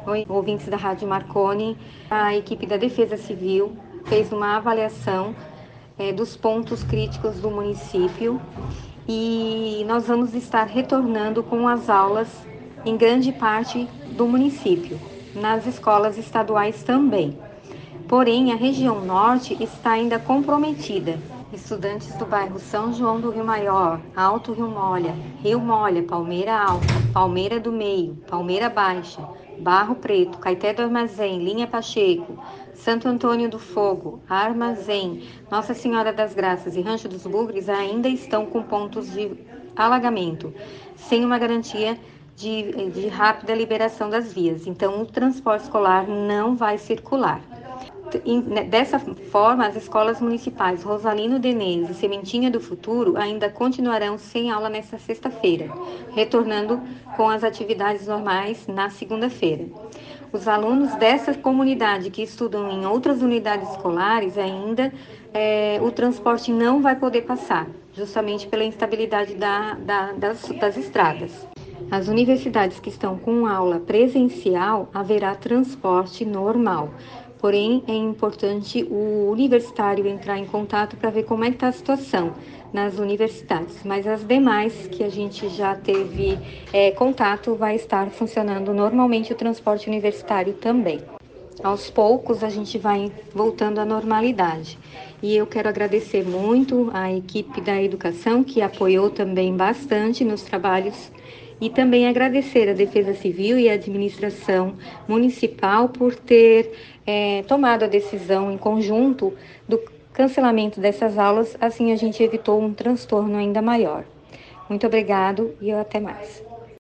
Oi, ouvintes da Rádio Marconi. A equipe da Defesa Civil fez uma avaliação dos pontos críticos do município e nós vamos estar retornando com as aulas em grande parte do município, nas escolas estaduais também. Porém, a região norte está ainda comprometida. Estudantes do bairro São João do Rio Maior, Alto Rio Molha, Palmeira Alta, Palmeira do Meio, Palmeira Baixa, Barro Preto, Caeté do Armazém, Linha Pacheco, Santo Antônio do Fogo, Armazém, Nossa Senhora das Graças e Rancho dos Bugres ainda estão com pontos de alagamento, sem uma garantia de rápida liberação das vias. Então, o transporte escolar não vai circular. Dessa forma, as escolas municipais Rosalino Denez e Sementinha do Futuro ainda continuarão sem aula nesta sexta-feira, retornando com as atividades normais na segunda-feira. Os alunos dessa comunidade que estudam em outras unidades escolares ainda, o transporte não vai poder passar, justamente pela instabilidade das estradas. As universidades que estão com aula presencial, haverá transporte normal. Porém, é importante o universitário entrar em contato para ver como é que está a situação nas universidades. Mas as demais que a gente já teve contato, vai estar funcionando normalmente o transporte universitário também. Aos poucos a gente vai voltando à normalidade. E eu quero agradecer muito à equipe da educação que apoiou também bastante nos trabalhos e também agradecer à Defesa Civil e à administração municipal por ter tomado a decisão em conjunto do cancelamento dessas aulas, assim a gente evitou um transtorno ainda maior. Muito obrigado e até mais.